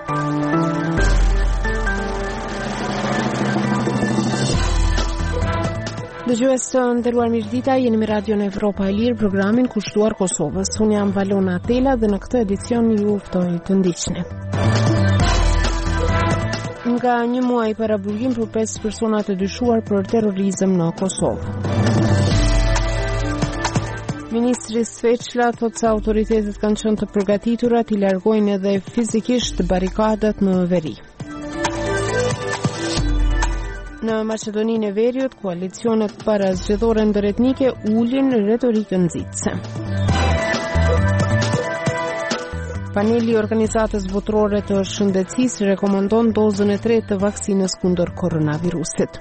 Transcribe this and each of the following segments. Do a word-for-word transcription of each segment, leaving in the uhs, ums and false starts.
Dëgjues të nderuar mirëdita, jeni me Radion Evropa e Lirë, programin kushtuar Kosovës. Unë jam Valona Atela dhe në këtë edicion ju ftoj të ndiqni. Nga një muaj para burgim për pesë persona të dyshuar për terrorizëm në Kosovë. Ministri Sveçla thotë se autoritetet kanë qenë të përgatitura të largojnë edhe fizikisht barikadat në veri. Në Maqedoninë e Veriut, koalicionet para zgjedhore ndëretnike ulin retorikën nxitse. Paneli i organizatës botërore të shëndetësisë rekomandon dozën e tretë të vaksinës kundër koronavirusit.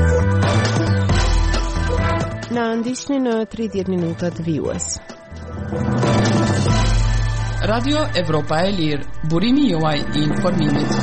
Na ndiqni në tridhjetë minutat vijues. Radio Evropa e Lirë, burimi juaj i informimit.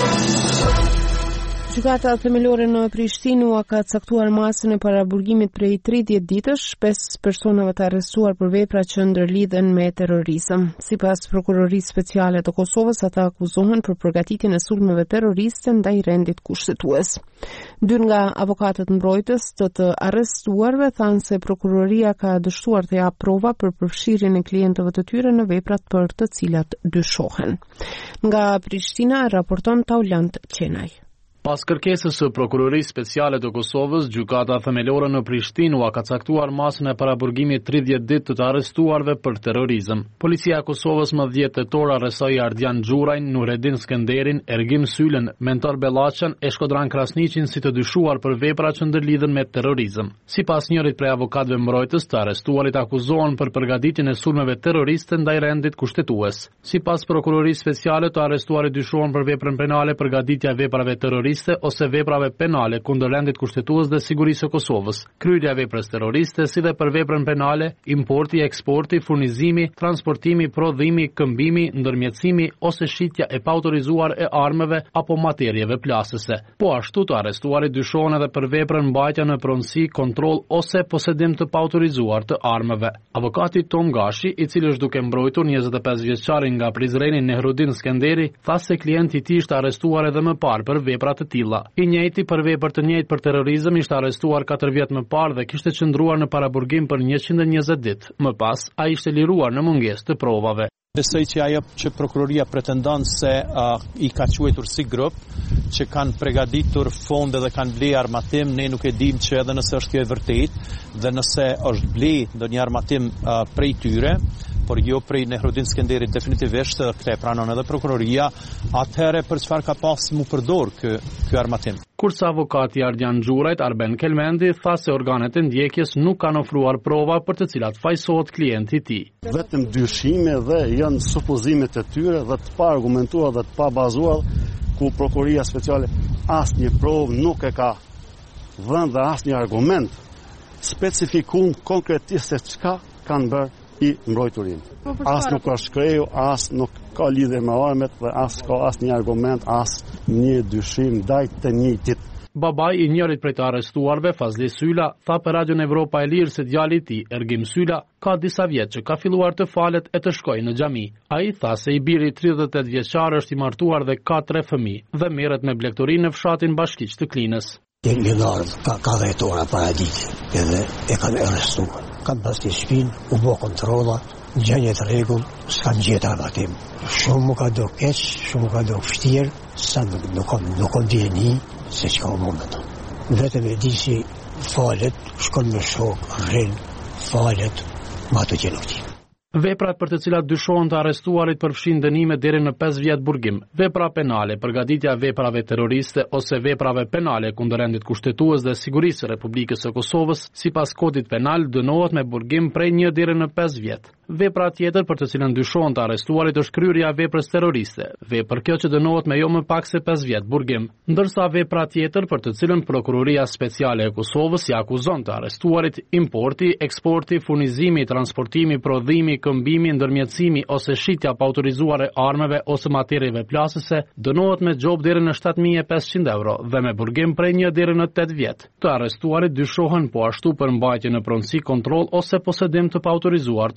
Gjykata themelore në Prishtinë u ka caktuar masën e paraburgimit prej tridhjetë ditësh pesë personave të arrestuar për vepra që ndërlidhen me terrorizëm. Sipas Prokurorisë Speciale të Kosovës, ata akuzohen për përgatitjen e sulmeve terroriste ndaj rendit kushtetues. Dy nga avokatët mbrojtës të të arrestuarve thanë se prokuroria ka dështuar të japë prova për përfshirjen e klientëve të tyre në veprat për të cilat dyshohen. Nga Prishtina raporton Taulant Qenaj. Pas kërkesës së Prokurorisë Speciale të Kosovës, gjykata themelore në Prishtinë u ka caktuar masën e paraburgimit tridhjetë ditë të të arrestuarve për terrorizëm. Policia e Kosovës më dhjetë tetor arrestoi Ardian Xhurajn, Nuredin Skenderin, Ergim Sylen, Mentor Bellaçan e Shkodran Krasniqin si të dyshuar për vepra që ndërlidhen me terrorizëm. Sipas njërit prej avokatëve mbrojtës, të arrestuarit akuzohen për përgatitjen e sulmeve terroriste ndaj rendit kushtetues. Sipas Prokurorisë Speciale, të arrestuarit dyshohen për veprën penale përgatitja e veprave terroriste ose veprave penale kundër rendit kushtetues dhe sigurisë së Kosovës, kryerja e veprës terroriste, si dhe për veprën penale, importi, eksporti, furnizimi, transportimi, prodhimi, këmbimi, ndërmjetësimi ose shitja e paautorizuar e armëve apo materieve plasëse. Po ashtu të arrestuarit dyshohen edhe për veprën mbajtja në pronësi, kontroll ose posedim të paautorizuar të armëve. Avokati Tom Gashi, i cili është duke mbrojtur njëzet e pesë vjeçarin nga Prizreni Nehrudin Skenderi, tha se klienti i tij ishte arrestuar edhe më parë për vepra të tilla. I njëjti për vepër të njëjtë për terrorizëm ishte arrestuar katër vjet më parë dhe kishte qëndruar në paraburgim për njëqind e njëzet ditë. Më pas, ai ishte liruar në mungesë të provave. Besoj që ajo që prokuroria pretendon se uh, i ka quajtur si grup që kanë përgatitur fonde dhe kanë bler armatim, ne nuk e dim që edhe nëse është kjo e vërtetë dhe nëse është bler ndonjë armatim uh, prej tyre, por jo prej Nehrudin Skenderit definitivisht, këtë e pranon edhe prokuroria, atëherë për çfarë ka pas mu përdor ky ky armatim. Kurse avokati Ardian Xhurajt, Arben Kelmendi, tha se organet e ndjekjes nuk kanë ofruar prova për të cilat fajsohet klienti i tij. Vetëm dyshime dhe janë supozimet e tyre dhe të pa argumentuar dhe të pa bazuar, ku prokuroria speciale asnjë provë nuk e ka dhënë dhe asnjë argument specifikun konkretisht se çka kanë bërë i mbrojturin. As nuk ka shkreju, as nuk ka lidhje me armet dhe as ka as një argument, as një dyshim ndaj të njëjtit. Babai i njërit prej të arrestuarve, Fazli Syla, tha për Radion Evropa e Lirë se djali i tij, Ergim Syla, ka disa vjet që ka filluar të falet e të shkojë në xhami. Ai tha se i biri tridhjetë e tetë vjeçar është i martuar dhe ka tre fëmijë dhe merret me blegtori në fshatin Bashkiq të Klinës. Leonardo ka ka dhjetë ora para ditë edhe e kanë arrestuar. Kanë pas të shpinë, u bo kontrola, gjënje të rregull, s'kanë gjetë armatim. Shumë më ka do keq, shumë më ka do vështirë, sa nuk nuk nuk ndjeni se çka u moment. Vetëm e di si falet, shkon me shok, rrin, falet, ma të gjë nuk di. Veprat për të cilat dyshohen të arrestuarit përfshin dënime deri në pesë vjet burgim, vepra penale, përgatitja e veprave terroriste ose veprave penale kundër rendit kushtetues dhe sigurisë së Republikës së Kosovës, sipas kodit penal dënohet me burgim prej një deri në pesë vjet. Vepra tjetër për të cilën dyshohen të arrestuarit është kryerja e veprës terroriste, vepër kjo që dënohet me jo më pak se pesë vjet burgim, ndërsa vepra tjetër për të cilën Prokuroria Speciale e Kosovës i akuzon të arrestuarit importi, eksporti, furnizimi, transportimi, prodhimi, këmbimi, ndërmjetësimi ose shitja pa autorizuar e armëve ose materieve plasëse, dënohet me gjob deri në shtatë mijë e pesëqind euro dhe me burgim prej një deri në tetë vjet. Të arrestuarit dyshohen po ashtu për mbajtje në pronësi, kontroll ose posedim të pa autorizuar të armëve.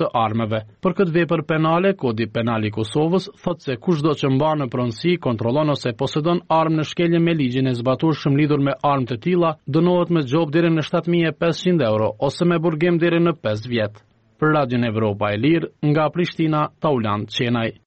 armëve. Për këtë vepër penale, Kodi Penal i Kosovës thotë se kushdo që mban në pronësi, kontrollon ose posedon armë në shkelje me ligjin e zbaturshëm lidhur me armë të tilla, dënohet me gjop deri në shtatë mijë e pesëqind euro ose me burgim deri në pesë vjet. Për Radion Evropa e Lirë, nga Prishtina, Taulant Qenaj.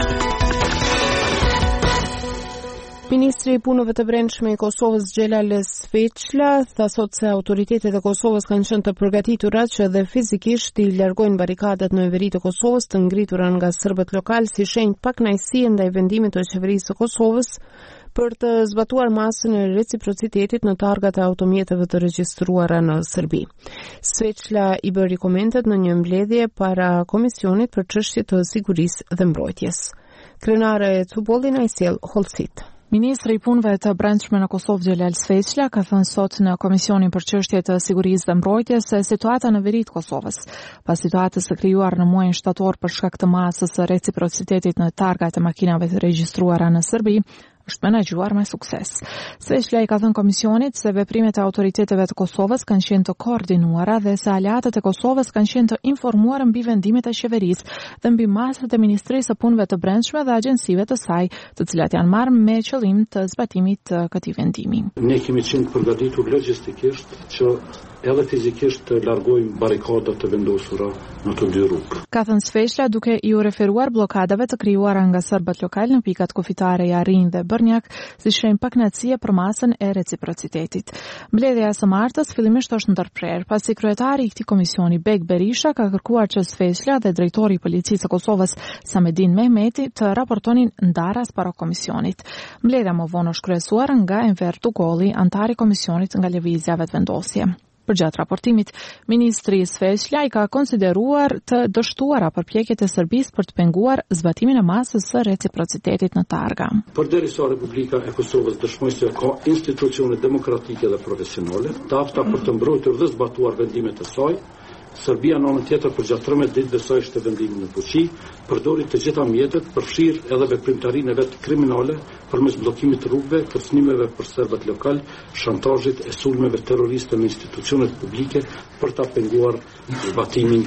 Ministri i Punëve të Brendshme i Kosovës Xhelal Sveçla tha sot se autoritetet e Kosovës kanë qenë të përgatitura që edhe fizikisht i largojnë barikadat në veri të Kosovës të ngritura nga serbët lokal si shenjë pakënaqësie ndaj vendimit të qeverisë së Kosovës për të zbatuar masën e reciprocitetit në targat e automjeteve të regjistruara në Serbi. Sveçla i bëri komentet në një mbledhje para Komisionit për çështje të sigurisë dhe mbrojtjes. Krenare e Cubolli na i sjell Hollësit. Ministri i Punëve të Brendshme në Kosovë Xhelal Sveçla ka thënë sot në Komisionin për çështje të sigurisë dhe mbrojtjes se situata në veri të Kosovës, pas situatës së krijuar në muajin shtator për shkak të masës së reciprocitetit në targat e makinave të regjistruara në Serbi, është menaxhuar me sukses. Sveçla i ka thënë Komisionit se veprimet e autoriteteve të Kosovës kanë qenë të koordinuara dhe se aleatët e Kosovës kanë qenë të informuar mbi vendimet e qeverisë dhe mbi masat e Ministrisë së Punëve të Brendshme dhe agjencive të saj, të cilat janë marrë me qëllim të zbatimit të këtij vendimi. Ne kemi qenë përgatitur logjistikisht që edhe fizikisht të largojmë barikadat të vendosura në të dy rrugë. Ka thënë Sveçla duke i u referuar blokadave të krijuara nga serbët lokal në pikat kufitare Jarin dhe Bërnjak, si shenjë pakënaqësie për masën e reciprocitetit. Mbledhja e së martës fillimisht është ndërprer, pasi kryetari i këtij komisioni Bek Berisha ka kërkuar që Sveçla dhe drejtori i policisë së Kosovës Samedin Mehmeti të raportonin ndaras para komisionit. Mbledhja më vonë është kryesuar nga Enver Tugolli, antari i komisionit nga lëvizja vetëvendosje. Përgjatë raportimit, Ministri Sveçla i ka konsideruar të dështuara përpjekjet e Serbisë për të penguar zbatimin e masës së reciprocitetit në targa. Përderisa Republika e Kosovës dëshmoj se ka institucione demokratike dhe profesionale, të afta për të mbrojtur dhe zbatuar vendimet e saj, Serbia në anën tjetër përgjatë tridhjetë ditëve së ishte vendimin në fuqi, përdori të gjitha mjetet, përfshirë edhe veprimtarinë e vet kriminale përmes bllokimit të rrugëve, kërcënimeve për serbët lokal, shantazhit e sulmeve terroriste në institucionet publike për ta penguar zbatimin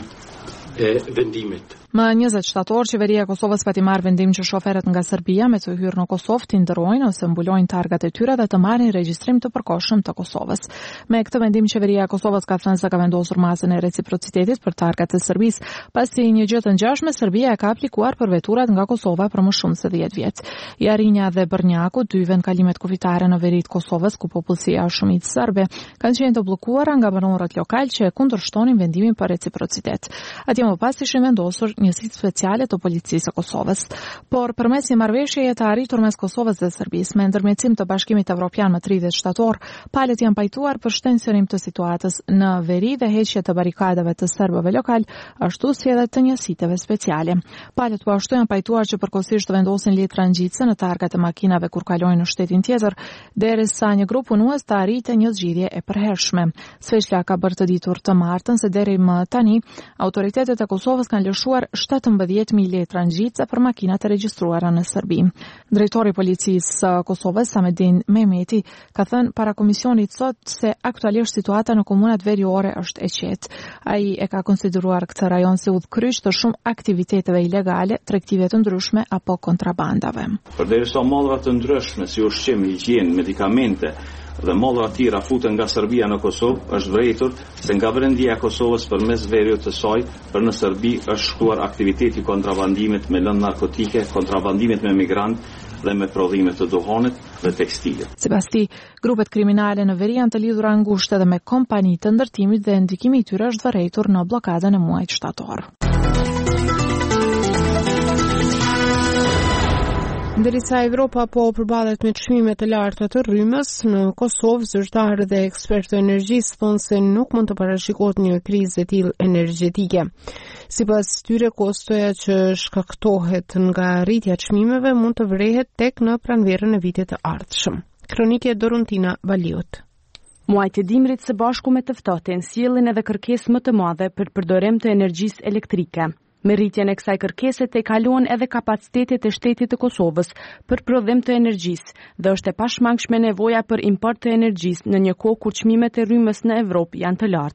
e vendimit. Më njëzet shtator, qeveria e Kosovës pati marrë vendim që shoferët nga Serbia me të hyrë në Kosovë të ndërrojnë ose mbulojnë targat e tyre dhe të marrin regjistrim të përkohshëm të Kosovës. Me këtë vendim, qeveria e Kosovës ka thënë se ka vendosur masën e reciprocitetit për targat e Serbisë, pasi një gjë të ngjashme Serbia e ka aplikuar për veturat nga Kosova për më shumë se dhjetë vjet. Jarinja dhe Bërnjaku, dy vendkalimet kufitare në veri të Kosovës ku popullsia është shumicë serbe, kanë qenë të bllokuara nga banorët lokal që kundërshtonin vendimin për reciprocitet. Atje më pas ishin vendosur njësitë speciale të policisë së Kosovës. Por përmes një marrëveshjeje të arritur mes Kosovës dhe Serbisë me ndërmjetësim të Bashkimit Evropian më tridhjetë shtator, palët janë pajtuar për shtensionim të situatës në veri dhe heqje të barikadave të serbëve lokal, ashtu si edhe të njësiteve speciale. Palët po ashtu janë pajtuar që përkohësisht të vendosin letra ngjitse në targat e makinave kur kalojnë në shtetin tjetër, derisa një grup punues të arrite një zgjidhje e përhershme. Sveçla ka bërë të ditur të martën se deri më tani autoritetet e Kosovës kanë lëshuar shtatëmbëdhjetë mijë letra ngjitse për makinat e regjistruara në Serbi. Drejtori i policisë së Kosovës Samedin Mehmeti ka thënë para komisionit sot se aktualisht situata në komunat veriore është e qetë. Ai e ka konsideruar këtë rajon si udhkryq të shumë aktiviteteve ilegale, tregtive të ndryshme apo kontrabandave. Përderisa mallra të ndryshme si ushqim, higienë, medikamente dhe mallra të tjera futen nga Serbia në Kosovë, është vërejtur se nga Brendia e Kosovës përmes veriut të saj për në Serbi është shkuar aktiviteti kontrabandimit me lëndë narkotike, kontrabandimit me migrantë dhe me prodhime të duhanit dhe tekstile. Sipas tij, grupet kriminale në veri janë të lidhura ngushtë edhe me kompani të ndërtimit dhe ndikimi i tyre është vërejtur në bllokadën e muajit shtator. Ndërsa Evropa po përballet me çmime të larta të rrymës, në Kosovë zyrtarë dhe ekspertë energjisë thonë se nuk mund të parashikohet një krizë e tillë energjetike. Sipas tyre, kostoja që shkaktohet nga rritja e çmimeve mund të vrehet tek në pranverën e vitit të ardhshëm. Kronike Doruntina Baliut. Muajt e dimrit së bashku me të ftohtin sjellin edhe kërkesë më të madhe për përdorim të energjisë elektrike. Me rritjen e kësaj kërkese te kalon edhe kapacitetet e shtetit të Kosovës për prodhim të energjisë dhe është e pashmangshme nevoja për import të energjisë në një kohë kur çmimet e rrymës në Evropë janë të larta.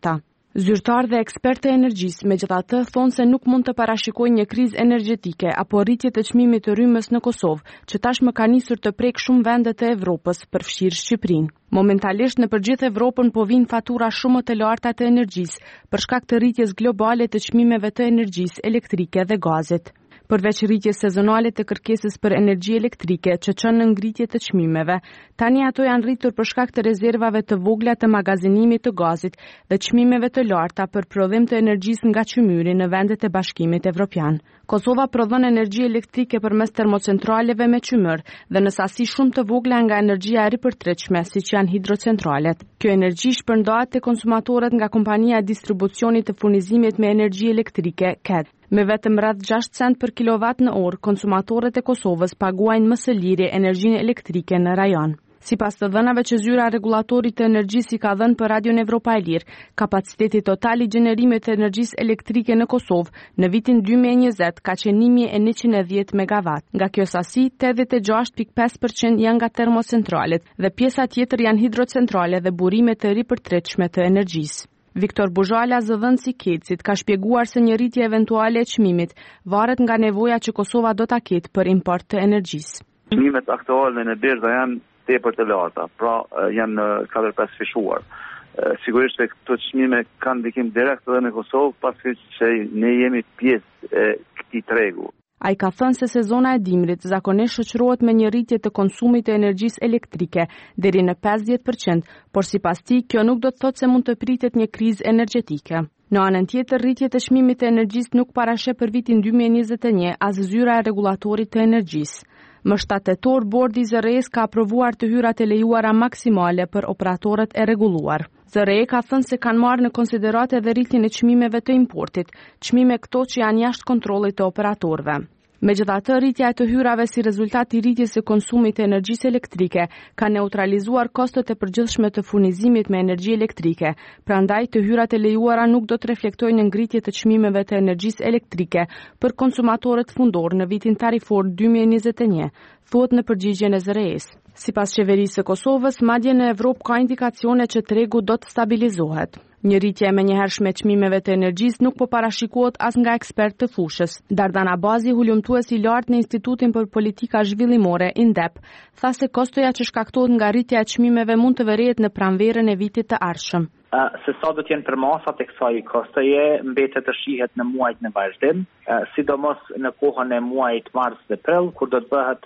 Zyrtarë dhe ekspertë e energjisë megjithatë thonë se nuk mund të parashikojnë një krizë energjetike apo rritje të çmimit të rrymës në Kosovë, që tashmë ka nisur të prek shumë vende të Evropës, përfshirë Shqipërinë. Momentalisht në përgjithë Evropën po vijnë fatura shumë të larta të energjisë për shkak të rritjes globale të çmimeve të energjisë elektrike dhe gazit. Përveç rritjes sezonale të kërkesës për energji elektrike që çon në ngritje të çmimeve, tani ato janë rritur për shkak të rezervave të vogla të magazinimit të gazit dhe çmimeve të larta për prodhim të energjisë nga qymyri në vendet e Bashkimit Evropian. Kosova prodhon energji elektrike përmes termocentraleve me qymyr dhe në sasi shumë të vogla nga energjia e ripërtritshme, siç janë hidrocentralet. Kjo energji shpërndahet te konsumatorët nga kompania e distribucionit të furnizimit me energji elektrike K E D. Me vetëm rreth gjashtë cent për kilovat në orë, konsumatorët e Kosovës paguajnë më së liri energjinë elektrike në rajon. Sipas të dhënave që zyra rregullatorit të energjisë i ka dhënë për Radion Evropa e Lirë, kapaciteti total i gjenerimit të energjisë elektrike në Kosovë në vitin dy mijë e njëzet ka qenë një mijë e njëqind e dhjetë megawatt. Nga kjo sasi, tetëdhjetë e gjashtë pikë pesë përqind janë nga termocentralet dhe pjesa tjetër janë hidrocentrale dhe burime të ripërtritshme të energjisë. Viktor Buzhala, zëdhënësi i Kecit, ka shpjeguar se një rritje eventuale e çmimit varet nga nevoja që Kosova do ta ketë për import të energjisë. Çmimet aktuale në birzë janë tepër të larta, pra janë katër pesë fishuar. Sigurisht se këto çmime kanë ndikim direkt edhe në Kosovë, pasi që ne jemi pjesë e këtij tregu. Ai ka thënë se sezona e dimrit zakonisht shoqërohet me një rritje të konsumit të energjisë elektrike deri në pesëdhjetë përqind, por sipas tij kjo nuk do të thotë se mund të pritet një krizë energjetike. Në anën tjetër, rritja e çmimit të energjisë nuk parasheh për vitin dy mijë e njëzet e një as zyra e rregullatorit të energjisë. Më shtatë tetor, bordi i Z R E-s ka aprovuar të hyrat e lejuara maksimale për operatorët e rregulluar. Z R E ka thënë se kanë marrë në konsiderat edhe rritjen e çmimeve të importit, çmime këto që janë jashtë kontrollit të operatorëve. Megjithatë, rritja e të hyrave si rezultat i rritjes së konsumit të energjisë elektrike ka neutralizuar kostot e përgjithshme të furnizimit me energji elektrike. Prandaj, të hyrat e lejuara nuk do të reflektojnë ngritje të çmimeve të energjisë elektrike për konsumatorët fundor në vitin tarifor dy mijë e njëzet e një, thuhet në përgjigjen e Z R E-s. Sipas qeverisë së Kosovës, madje në Evropë ka indikacione që tregu do të stabilizohet. Një rritje e menjëhershme e çmimeve të energjisë nuk po parashikohet as nga ekspertë të fushës. Dardana Bazi, hulumtues i lartë në Institutin për Politika Zhvillimore, INDEP, tha se kostoja që shkaktohet nga rritja e çmimeve mund të vërehet në pranverën e vitit të ardhshëm. Uh, se sa do t'jenë përmasat e kësaj kostoje mbetet të shihet në muajt në vazhdim, uh, sidomos në kohën e muajit mars dhe prill, kur do të bëhet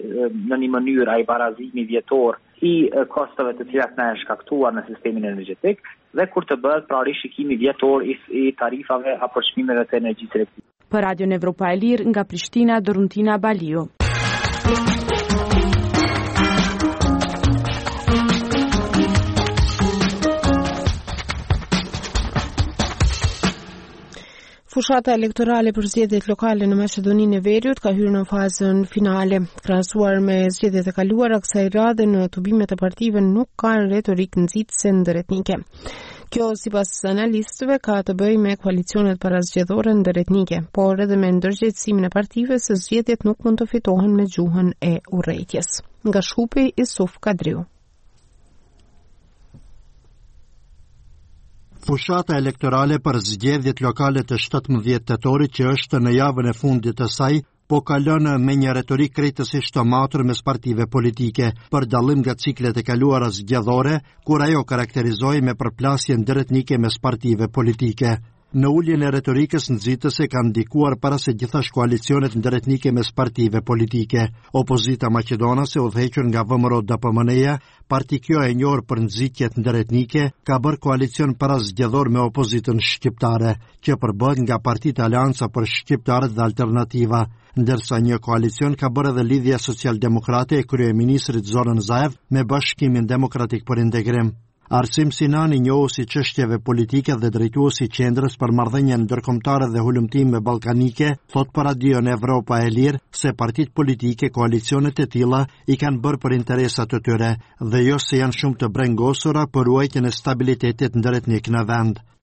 në një mënyrë ai barazimi vjetor i uh, kostove të cilat na janë shkaktuar në sistemin energjetik dhe kur të bëhet pra rishikimi vjetor i, i tarifave apo çmimeve të energjisë elektrike. Për Radion Evropa e Lirë nga Prishtina, Doruntina Baliu. Fushata elektorale për zgjedhjet lokale në Maqedoninë e Veriut ka hyrë në fazën finale. Krahasuar me zgjedhjet e kaluara, kësaj radhe në tubimet e partive nuk ka retorikë nxitëse ndërretnike. Kjo, sipas analistëve, ka të bëjë me koalicionet parazgjedhore ndërretnike, por edhe me ndërgjegjësimin e partive se zgjedhjet nuk mund të fitohen me gjuhën e urrëties. Nga Shkupi, Isuf Kadriu. Fushata elektorale për zgjedhjet lokale të shtatëmbëdhjetë tetorit, që është në javën e fundit të saj, po kalon me një retorik krejtësisht të matur mes partive politike, për dallim nga ciklet e kaluara zgjedhore, kur ajo karakterizoi me përplasje ndërretnike mes partive politike. Në uljen e retorikës nxitëse kanë ndikuar para se gjithashtu koalicionet ndërretnike mes partive politike. Opozita maqedonase, udhëhequr nga V M R O D P M N-ja, parti kjo e njohur për nxitjet ndërretnike, ka bërë koalicion parazgjedhor me opozitën shqiptare, që përbëhet nga Partitë Aleanca për Shqiptarët dhe Alternativa, ndërsa një koalicion ka bërë edhe Lidhja Social-Demokrate e kryeministrit Zoran Zaev me Bashkimin Demokratik për Integrim. Arsim Sinani, njohuesi çështjeve politike dhe drejtuesi i qendrës për marrëdhënie ndërkombëtare dhe hulumtime ballkanike, thot për Radion Evropa e Lirë se partitë politike koalicionet e tilla i kanë bërë për interesat të tyre dhe jo se janë shumë të brengosura për ruajtjen e stabilitetit ndërretnik në vend.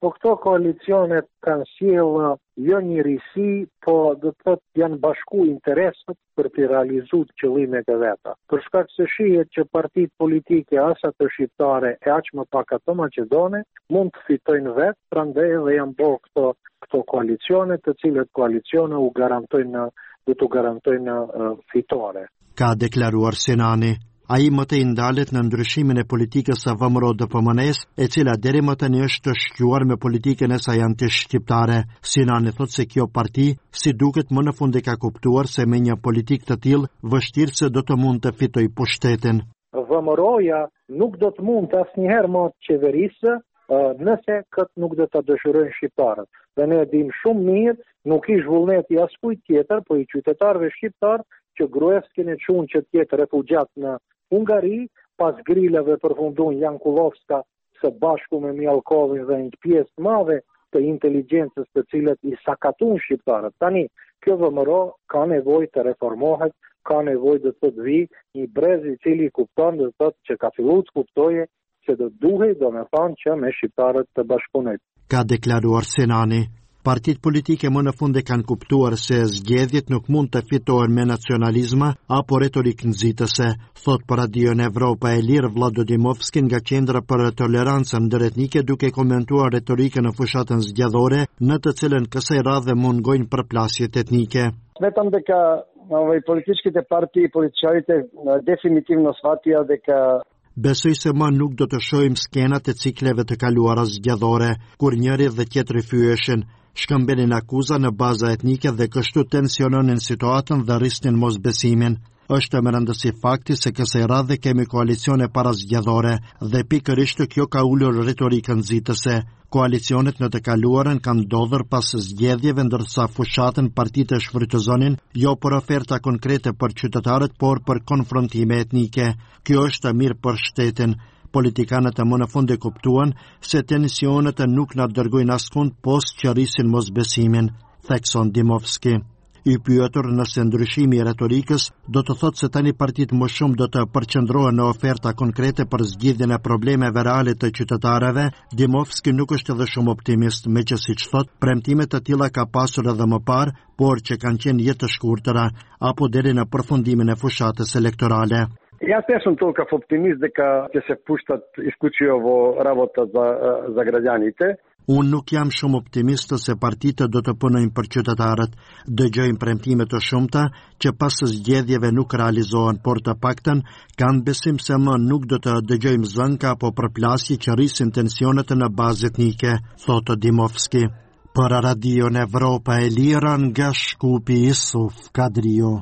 Po këto koalicionet kanë sjellë jo njërisi, po do të thotë janë bashku interesat për të realizuar qëllimet e veta. Për shkak se shihet që partitë politike as ato shqiptare e aq më pak ato maqedone mund të fitojnë vetë, prandaj edhe janë bërë këto këto koalicione, të cilët koalicione u garantojnë do të garantojnë uh, fitore. Ka deklaruar Sinani. Ai më të ndalet në ndryshimin e politikës së V M R O D P M N-s, e cila deri më tani është të shquar me politikën e saj anti-shqiptare. Sinani thotë se kjo parti, si duket më në fund e ka kuptuar se me një politikë të tillë, vështirë se do të mund të fitojë pushtetin. V M R O-ja nuk do të mund asnjëherë më të qeverisë nëse këtë nuk do të dëshirojnë shqiptarët. Dhe ne e dim shumë mirë, nuk ish vullneti as kujt tjetër, po i qytetarëve shqiptar që Gruevski e çun që të jetë refugjat në Hungari, pas grilave përfundon Jan Kullovska së bashku me Mjalkovin dhe një pjesë të madhe të inteligjencës të cilët i sakatun shqiptarët. Tani, kjo V M R O ka nevojë të reformohet, ka nevojë të thotë vi një brez i cili kupton dhe thotë që ka filluar të kuptojë se do duhej domethënë që me shqiptarët të bashkunojnë. Ka deklaruar Sinani. Partitë politike më në fund e kanë kuptuar se zgjedhjet nuk mund të fitohen me nacionalizma apo retorikë nxitëse, thot për Radion Evropa e Lirë Vlado Dimovski nga Qendra për Tolerancën Ndëretnike, duke komentuar retorikën në fushatën zgjedhore, në të cilën kësaj radhe mungojnë përplasjet etnike. Smetam дека ovaj političkите partiji i političarите definitivno shvatija дека Besoj se më nuk do të shohim skenat e cikleve të kaluara zgjedhore, kur njëri dhe tjetri fyeshin, shkëmbenin akuza në baza etnike dhe kështu tensiononin situatën dhe rrisnin mosbesimin. Është më rëndësi fakti se kësaj radhe kemi koalicione parazgjedhore dhe pikërisht kjo ka ulur retorikën nxitëse. Koalicionet në të kaluarën kanë ndodhur pas zgjedhjeve, ndërsa fushatën partitë e shfrytëzonin jo për oferta konkrete për qytetarët, por për konfrontime etnike. Kjo është mirë për shtetin. Politikanët e më në fund e kuptuan se tensionet nuk na dërgojnë askund, post që rrisin mosbesimin, thekson Dimovski. I pyetur nëse ndryshimi i retorikës do të thotë se tani partitë më shumë do të përqendrohen në oferta konkrete për zgjidhjen e problemeve reale të qytetarëve, Dimovski nuk është edhe shumë optimist, meqenëse thotë premtimet të tilla ka pasur edhe më parë, por që kanë qenë jetë të shkurtëra apo deri në përfundimin e fushatës elektorale. Ja не съм толкова оптимист дека ќе се пуштат исклучиво во работа за за граѓаните. Unë nuk jam shumë optimist se partitë do të punojnë për qytetarët. Dëgjojmë premtime të shumta që pas zgjedhjeve nuk realizohen, por të paktën kanë besim se më nuk do të dëgjojmë zënka apo përplasje që rrisin tensionet në bazë etnike, thotë Dimovski. Për Radion Evropa e Lirë nga Shkupi, Isuf Kadrio.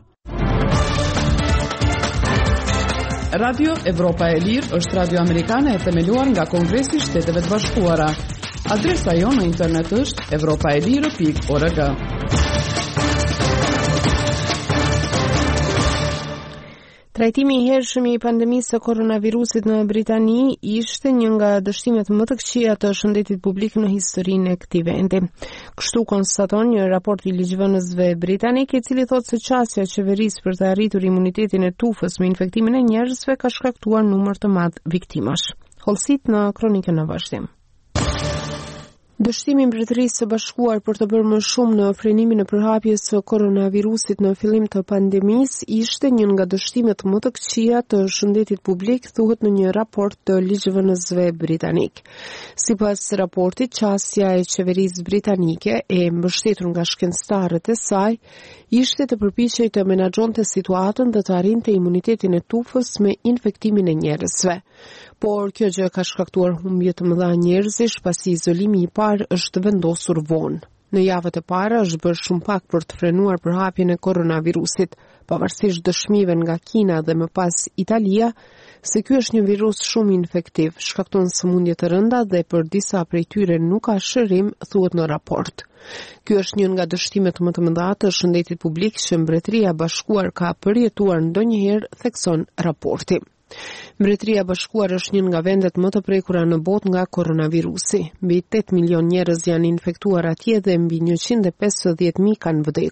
Radio Evropa e Lirë është radio amerikane e themeluar nga Kongresi i Shteteve të Bashkuara. Adresa jonë në internet është evropaelire pikë org. Trajtimi i hershëm i pandemisë së koronavirusit në Britani ishte një nga dështimet më të këqija të shëndetit publik në historinë e këtij vendi. Kështu konstaton një raport i ligjvënësve britanik, i cili thotë se qasja e qeverisë për të arritur imunitetin e tufës me infektimin e njerëzve ka shkaktuar numër të madh viktimash. Hollësit në kronikën në vazhdim. Dështimi i Mbretërisë së Bashkuar për të bërë më shumë në frenimin e përhapjes së koronavirusit në fillim të pandemisë ishte një nga dështimet më të këqija të shëndetit publik, thuhet në një raport të ligjvënësve britanik. Sipas raportit, qasja e qeverisë britanike, e mbështetur nga shkencëtarët e saj, ishte të përpiqej të menaxhonte situatën dhe të arrinte imunitetin e tufës me infektimin e njerëzve. Por kjo gjë ka shkaktuar humbje të mëdha njerëzish, pasi izolimi i parë është vendosur vonë. Në javët e para është bërë shumë pak për të frenuar përhapjen e koronavirusit, pavarësisht dëshmive nga Kina dhe më pas Italia, se ky është një virus shumë infektiv, shkakton sëmundje të rënda dhe për disa prej tyre nuk ka shërim, thuhet në raport. Ky është një nga dështimet më të mëdha të shëndetit publik që Mbretëria e Bashkuar ka përjetuar ndonjëherë, thekson raporti. Mbretëria e Bashkuar është një nga vendet më të prekura në botë nga koronavirusi. Mbi tetë milion njerëz janë infektuar atje dhe mbi njëqind e pesëdhjetë mijë kanë vdekur.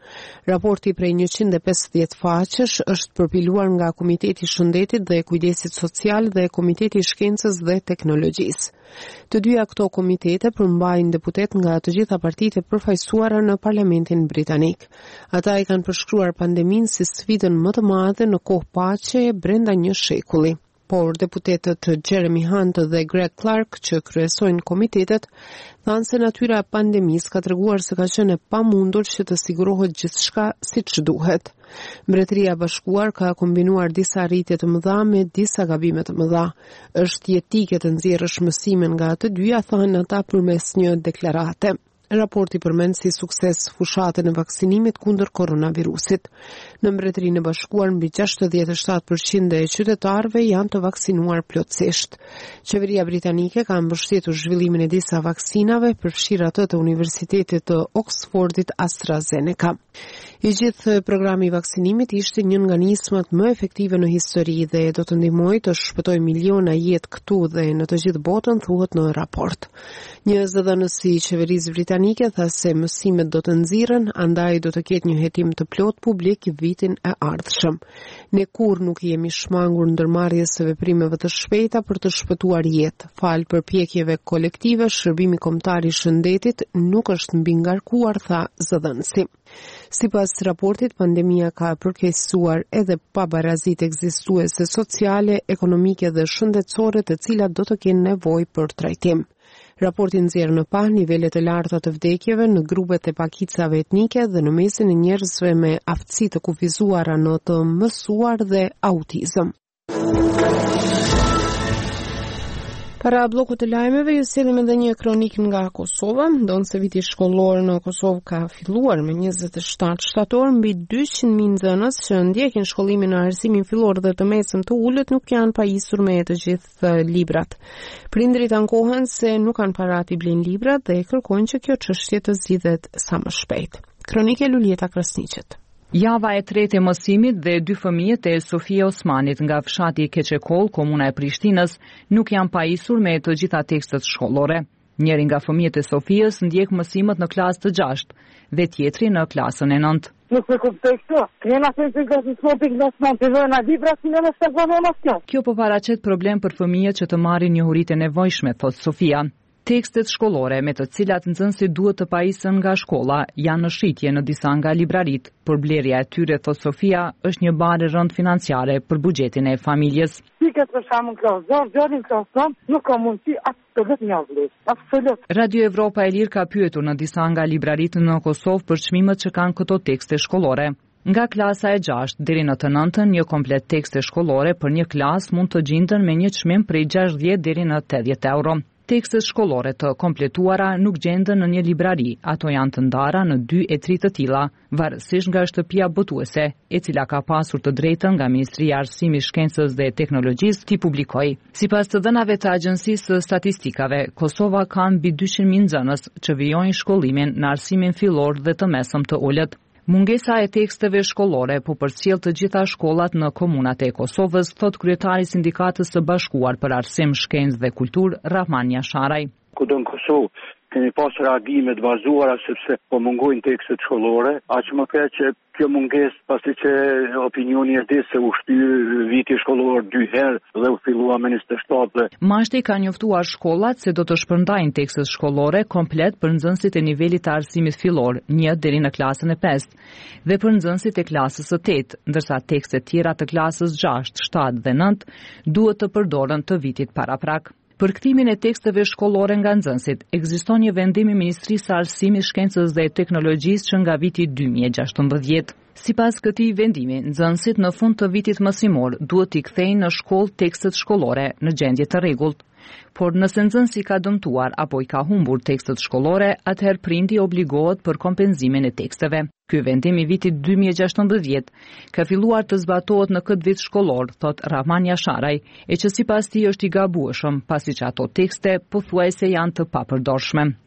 Raporti prej njëqind e pesëdhjetë faqesh është përpiluar nga Komiteti i Shëndetit dhe Kujdesit Social dhe Komiteti i Shkencës dhe Teknologjisë. Të dyja këto komitete përmbajnë deputet nga të gjitha partitë e përfaqësuara në Parlamentin Britanik. Ata i kanë përshkruar pandeminë si sfidën më të madhe në kohë paqe brenda një shekulli. Por deputetët Jeremy Hunt dhe Greg Clark, që kryesojnë komitetet, thanë se natyra e pandemisë ka treguar se ka qenë e pamundur që të sigurohet gjithçka siç duhet. Mbretëria e Bashkuar ka kombinuar disa arritje të mëdha me disa gabime të mëdha. Është jetike të nxjerrësh mësimin nga të dyja, thanë ata përmes një deklarate. Raporti përmend si sukses fushatën e vaksinimit kundër koronavirusit. Në Mbretërinë e Bashkuar mbi gjashtëdhjetë e shtatë përqind e qytetarëve janë të vaksinuar plotësisht. Qeveria britanike ka mbështetur zhvillimin e disa vaksinave, përfshirë atë të Universitetit të Oxfordit AstraZeneca. I gjithë programi i vaksinimit ishte një nga nismat më efektive në histori dhe do të ndihmojë të shpëtojë miliona jetë këtu dhe në të gjithë botën, thuhet në raport. Një zëdhënës i qeverisë britanike tha se mësimet do të nxirren, andaj do të ketë një hetim të plot publik vitin e ardhshëm. Ne kur nuk jemi shmangur ndërmarrjes së veprimeve të shpejta për të shpëtuar jetë. Fal përpjekjeve kolektive, shërbimi kombëtar i shëndetit nuk është mbi ngarkuar, tha zëdhënësi. Sipas raportit, pandemia ka përkeqësuar edhe pabarazitë ekzistuese sociale, ekonomike dhe shëndetësore, të cilat do të kenë nevojë për trajtim. Raporti nxjerr në pa nivelet e larta të vdekjeve në grupet e pakicave etnike dhe në mesin e njerëzve me aftësi të kufizuara në të mësuar dhe autizëm. Para bllokut të lajmeve, ju sillim edhe një kronik nga Kosova, ndonë se viti shkollor në Kosovë ka filluar me njëzet e shtatë shtator, mbi dyqind mijë nxënës që ndjekin shkollimin në arsimin fillor dhe të mesëm të ulët nuk janë pajisur me të gjithë librat. Prindrit ankohen se nuk kanë para t'i blejnë librat dhe kërkojnë që kjo çështje të zgjidhet sa më shpejt. Kronike Lulieta Krasniqet. Java e tretë e mësimit dhe dy fëmijët e Sofia Osmanit nga fshati Keqekol, komuna e Prishtinës, nuk janë pajisur me të gjitha tekstet shkollore. Njëri nga fëmijët e Sofias ndjek mësimet në klasë të gjashtë dhe tjetri në klasën e nëntë. Nuk e kuptoj këtë. Kena thënë se do të bëjmë të vëna libra si në sezonën. Kjo po paraqet problem për fëmijët që të marrin njohuritë e nevojshme, thot Sofia. Tekstet shkollore me të cilat nxënësit duhet të pajisen nga shkolla janë në shitje në disa nga librarit. Por blerja e tyre, thot Sofia, është një barë rënd financiare për buxhetin e familjes. Pikat për shkakun klasë zor, djalin klasë, nuk ka mundësi absolut një vlerë. Absolut. Radio Evropa e Lirë ka pyetur në disa nga librarit në Kosovë për çmimet që kanë këto tekste shkollore. Nga klasa e gjashtë deri në të nëntën, një komplet tekste shkollore për një klasë mund të gjenden me një çmim prej gjashtëdhjetë deri në tetëdhjetë euro. Tekstet shkollore të kompletuara nuk gjenden në një librari, ato janë të ndara në dy e tri të tilla, varësisht nga shtëpia botuese, e cila ka pasur të drejtën nga Ministria e Arsimit, Shkencës dhe Teknologjisë t'i publikojë. Sipas të dhënave të Agjencisë së Statistikave, Kosova ka mbi dyqind mijë nxënës që vijojnë shkollimin në arsimin fillor dhe të mesëm të ulët. Mungesa e teksteve shkollore po përcjell të gjitha shkollat në komunat e Kosovës, thot kryetari i Sindikatës së Bashkuar për Arsim, Shkencë dhe Kulturë, Rahman Jasharaj. Kudo në Kosovë kemi pas reagime të vazhduara sepse po mungojnë tekstet shkollore, aq më keq që kjo mungesë pasi që opinioni e di se u shtyr viti shkollor dy herë dhe u fillua me njëzet e shtatë. Mashti ka njoftuar shkollat se do të shpërndajnë tekstet shkollore komplet për nxënësit e nivelit të arsimit fillor, një deri në klasën e pestë, dhe për nxënësit e klasës së tetë, ndërsa tekstet tjera të klasës gjashtë, shtatë dhe nëntë duhet të përdoren të vitit paraprak. Për kthimin e teksteve shkollore nga nxënësit, ekziston një vendim i Ministrisë së Arsimit, Shkencës dhe Teknologjisë që nga viti dy mijë e gjashtëmbëdhjetë. Sipas këtij vendimi, nxënësit në fund të vitit mësimor duhet t'i kthejnë në shkollë tekstet shkollore në gjendje të rregullt. Por nëse nxënësi ka dëmtuar apo i ka humbur tekstet shkollore, atëherë prindi obligohet për kompenzimin e teksteve. Ky vendim i vitit dy mijë e gjashtëmbëdhjetë ka filluar të zbatohet në këtë vit shkollor, thot Rahman Jasharaj, e që sipas tij është i gabueshëm, pasi që ato tekste pothuajse janë të papërdorshme.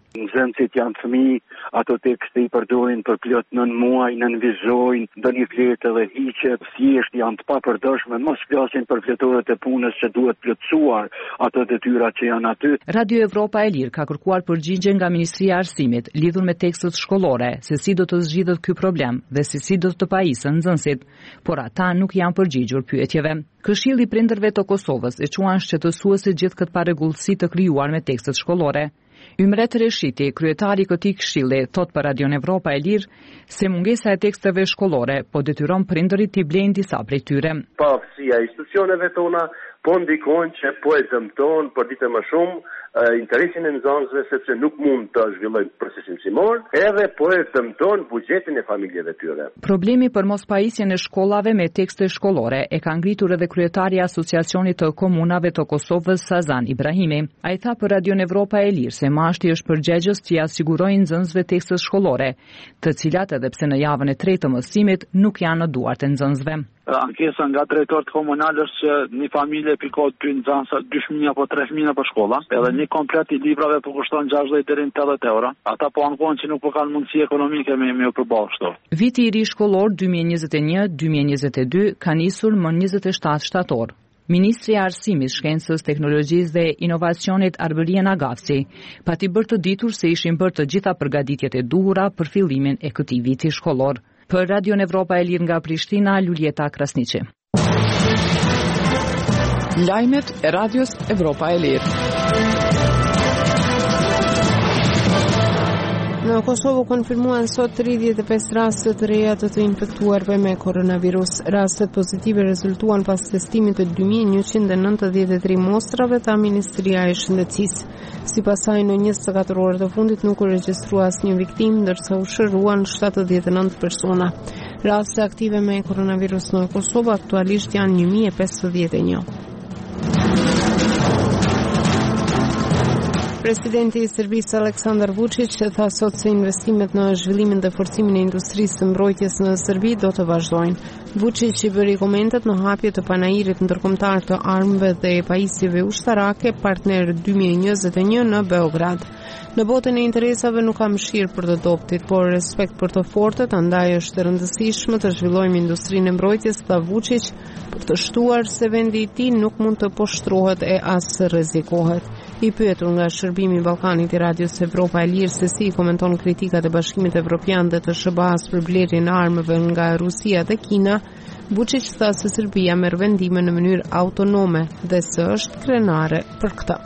Nxënësit janë fëmijë, ato tekste i përdorin për plot nën muaj, nënvizojnë, ndonjë vlerë dhe hiqet, thjesht janë të papërdorshme, mos flasin për vletorët e punës që duhet plotësuar ato detyrat që janë aty. Radio Evropa e Lirë ka kërkuar përgjigje nga Ministria e Arsimit lidhur me tekstet shkollore, se si do të zgjidhet ky problem dhe se si do të pajisen nxënësit, por ata nuk janë përgjigjur pyetjeve. Këshilli i Prindërve të Kosovës e quan shqetësuese gjithë këtë parregullsi të krijuar me tekstet shkollore. Ymret Reshiti, kryetari i këtij këshilli, thot për Radion Evropa e Lirë se mungesa e teksteve shkollore po detyron prindërit t'i blejnë disa prej tyre. Pavësia e institucioneve tona po ndikojnë që po e dëmton për ditë më shumë interesin e nxënësve sepse nuk mund të zhvillojnë procesin mësimor, edhe po e dëmton buxhetin e familjeve tyre. Problemi për mospajisjen e shkollave me tekste shkollore e ka ngritur edhe kryetari i Asociacionit të Komunave të Kosovës Sazan Ibrahimi. Ai tha për Radion Evropa e Lirë se mashti është përgjegjës që ia sigurojnë nxënësve tekste shkollore, të cilat edhe pse në javën e tretë të mësimit nuk janë në duart e nxënësve. Ankesa nga drejtorët komunal është që një familje pikot dy nxënës, dy fëmijë apo tre fëmijë për shkolla, edhe një komplet i librave po kushton gjashtëdhjetë deri në tetëdhjetë euro. Ata po ankohen që nuk po kanë mundësi ekonomike me me u përballë kështu. Viti i ri shkollor dy mijë e njëzet e një dy mijë e njëzet e dy ka nisur më njëzet e shtatë shtator. Ministri i Arsimit, Shkencës, Teknologjisë dhe Inovacionit Arbërien Agafsi pati bërë të ditur se ishin bërë të gjitha përgatitjet e duhura për fillimin e këtij viti shkollor. Për Radion Evropa e Lirë nga Prishtina, Luljeta Krasniqi. Lajmet e Radios Evropa e Lirë. Në Kosovë konfirmuan sot tridhjetë e pesë raste të reja të të infektuarve me koronavirus. Rastet pozitive rezultuan pas testimit të dy mijë njëqind e nëntëdhjetë e tre mostrave të Ministria e Shëndetësisë. Sipas saj, në njëzet e katër orë të fundit nuk u regjistrua asnjë viktim, ndërsa u shëruan shtatëdhjetë e nëntë persona. Raste aktive me koronavirus në Kosovë aktualisht janë një mijë e pesëdhjetë e një. Presidenti i Serbisë Aleksandar Vučić tha sot se investimet në zhvillimin dhe forcimin e industrisë të mbrojtjes në Serbi do të vazhdojnë. Vučić i bëri komentet në hapje të panairit ndërkombëtar të armëve dhe pajisjeve ushtarake partner dy mijë e njëzet e një në Beograd. Në botën e interesave nuk ka mëshirë për të dobtit, por respekt për të fortët, andaj është e rëndësishme të zhvillojmë industrinë e mbrojtjes, tha Vučić, për të shtuar se vendi i tij nuk mund të poshtrohet e as rrezikohet. I pyetur nga shërbimi i Ballkanit i Radios Evropa e Lirë se si komenton kritikat e Bashkimit Evropian dhe të S B A-s për blerjen e armëve nga Rusia dhe Kina, Vučić tha se Serbia merr vendime në mënyrë autonome dhe se është krenare për këtë.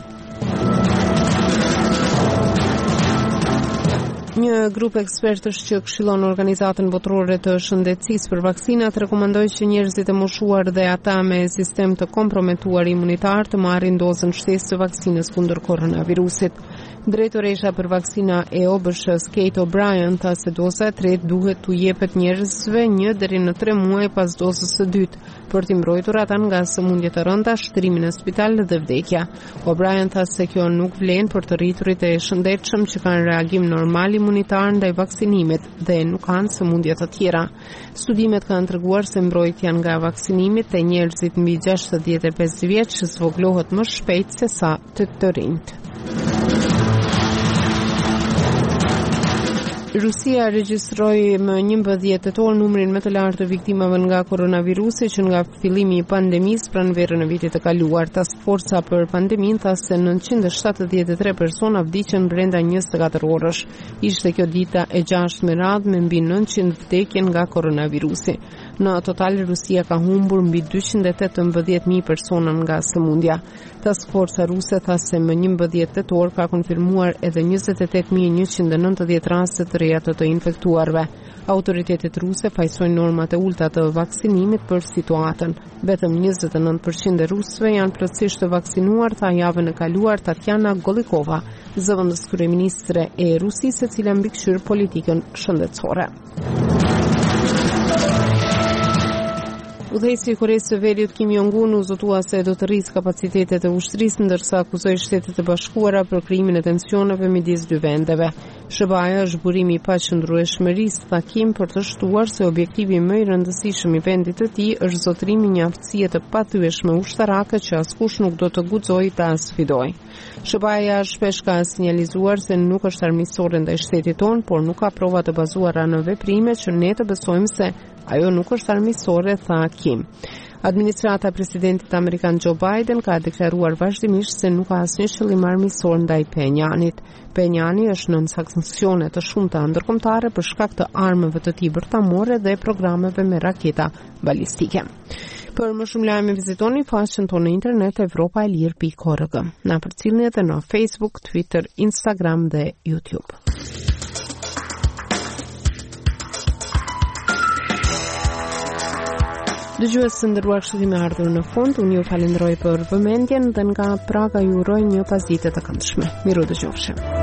Një grup ekspertësh që këshillon Organizatën Botërore të Shëndetësisë për vaksinat rekomandoi që njerëzit e moshuar dhe ata me sistem të komprometuar imunitar të marrin dozën shtesë të vaksinës kundër koronavirusit. Drejtoresha për vaksina e O B S-s Kate O'Brien tha se doza e tretë duhet t'u jepet njerëzve një deri në tre muaj pas dozës së dytë, për t'i mbrojtur ata nga sëmundje të rënda, shtrimin në spital dhe vdekja. O'Brien tha se kjo nuk vlen për të rriturit e shëndetshëm që kanë reagim normal imunitar ndaj vaksinimit dhe nuk kanë sëmundje të tjera. Studimet kanë treguar se mbrojtja nga vaksinimi te njerëzit mbi gjashtëdhjetë e pesë vjeç zvogëlohet më shpejt se sa të të rinjt. Rusia regjistroi më njëmbëdhjetë tetor numrin më të lartë të viktimave nga koronavirusi që nga fillimi i pandemisë pranverën e vitit të kaluar. Task Forca për pandeminë tha se nëntëqind e shtatëdhjetë e tre persona vdiqën brenda njëzet e katër orësh. Ishte kjo dita e gjashtë me radhë me mbi nëntëqind vdekje nga koronavirusi. Në total Rusia ka humbur mbi dyqind e tetëmbëdhjetë mijë persona nga sëmundja. Task Forca ruse tha se më njëmbëdhjetë tetor ka konfirmuar edhe njëzet e tetë mijë e njëqind e nëntëdhjetë raste të reja të të infektuarve. Autoritetet ruse fajsojnë normat e ulta të vaksinimit për situatën. Vetëm njëzet e nëntë përqind e rusëve janë plotësisht të vaksinuar, tha javën e kaluar Tatjana Golikova, zëvendës kryeministre e Rusisë, e cila mbikëqyr politikën shëndetësore. Udhëheqësi i Koresë së Veriut Kim Jong-un u zotua se do të rrisë kapacitetet e ushtrisë, ndërsa akuzoi Shtetet e Bashkuara për krijimin e tensioneve midis dy vendeve. S B A-ja është burimi i paqëndrueshmërisë, tha Kim, për të shtuar se objektivi më i rëndësishëm i vendit të tij është zotrimi i një aftësie të pathyeshme ushtarake që askush nuk do të guxojë ta sfidojë. S B A-ja shpesh ka sinjalizuar se nuk është armiqësore ndaj shtetit tonë, por nuk ka prova të bazuara në veprime që ne të besojmë se ajo nuk është armiqësore, tha Kim. Administrata e presidentit amerikan Joe Biden ka deklaruar vazhdimisht se nuk ka asnjë qëllim armiqësor ndaj Pyongyangit. Pyongyang është nën sanksione të shumta ndërkombëtare për shkak të armëve të tij bërtamore dhe programeve me raketa balistike. Për më shumë lajme vizitoni faqen tonë në internet evropa e lir pikë org. Na përcjellni edhe në Facebook, Twitter, Instagram dhe YouTube. Dëgjues të nderuar, kështu kemi ardhur në fund. Unë ju falenderoj për vëmendjen dhe nga Praga ju uroj një pasditë të këndshme. Miru dëgjofshim.